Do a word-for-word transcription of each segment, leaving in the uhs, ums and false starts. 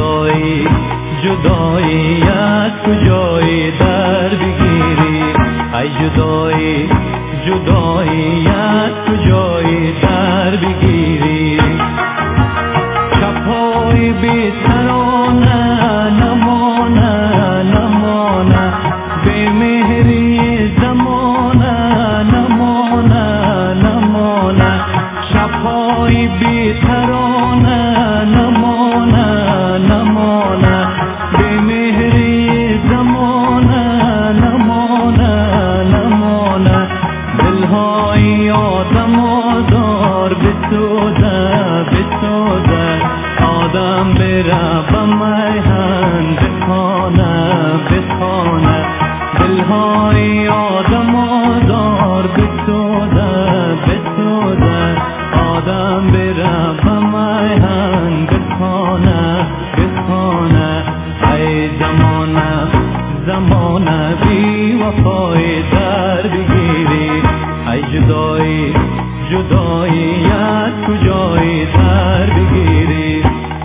جدایی جدایی از کجای در بگیری، ای جدایی جدایی از کجای در بگیری. شب‌های بی ترانه نمانه نمانه، بی مهری زمانه نمانه نمانه. شب‌های بی ترانه نمانه نمانه، بی مهری زمانه نمانه نمانه. دل‌های آدم آزار بسوزه بسوزه، آدم بره به میهن بخانه بخانه. دل‌های آدم آزار بسوزه بسوزه، آدم بره به میهن بخانه بخانه. ای زمانه زمانه بی وفای در بگیری، ای جدایی جدایی از کجای در بگیری.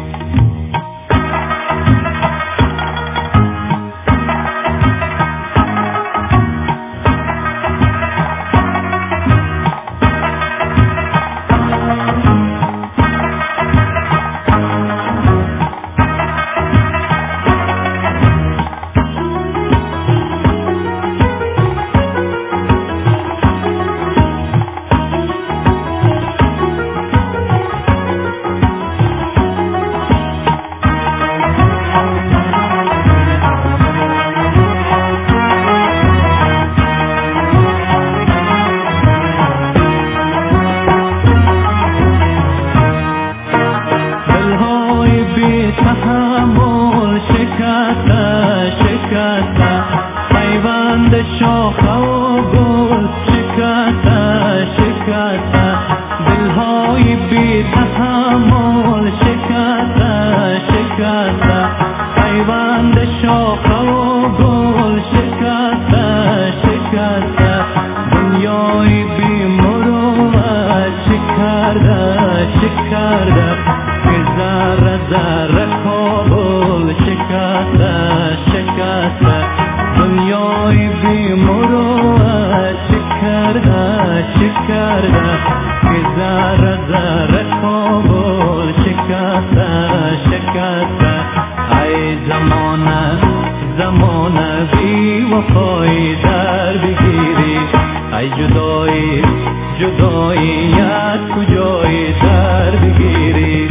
تحمل شکسته شکسته، پیوند شاخه و گل شکسته شکسته. دلهای بی تحمل شکسته شکسته، پیوند شاخه و گل شکسته شکسته. دنیای بی مروت شکرده شکرده، ذره ذره کابل شکسته شکسته. دنیای بی مروت شکرده شکرده، ذره ذره کابل شکسته شکسته. ای زمانه زمانه بی وفای در بگیری، ای جدایی جدایی از کجای در بگیری.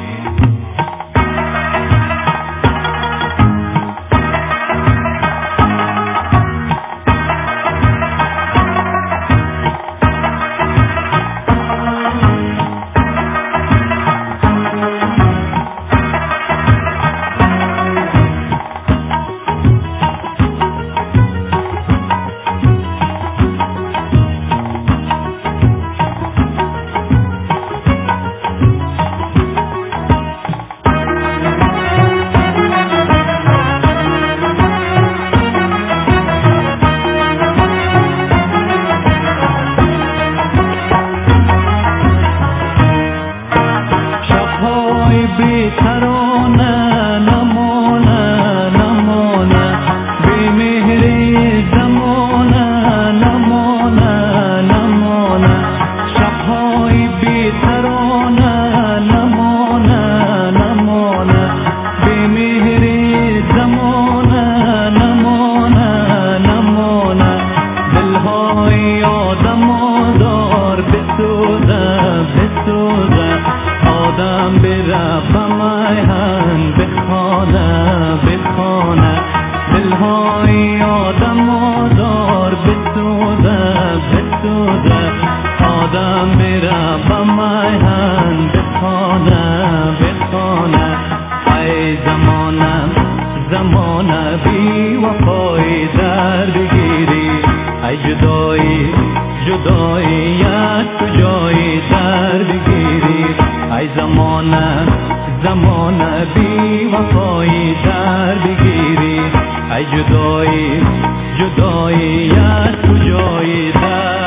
بی ترانه نمانه نمانه، بی مهری زمانه نمانه نمانه. شب‌های بی ترانه نمانه نمانه، بی مهری زمانه نمانه نمانه. دل‌های آدم آزار بسوزه بسوزه، آدم بره به میهن بخانه بخانه. دل‌های آدم آزار بسوزه بسوزه، آدم بره به میهن بخانه بخانه. ای زمانه زمانه بی وفای در بگیری، ای جدایی جدایی از کجای در بگیری. ای زمانه زمانه بی وفایی در بگیری، ای جدایی جدایی از کجای در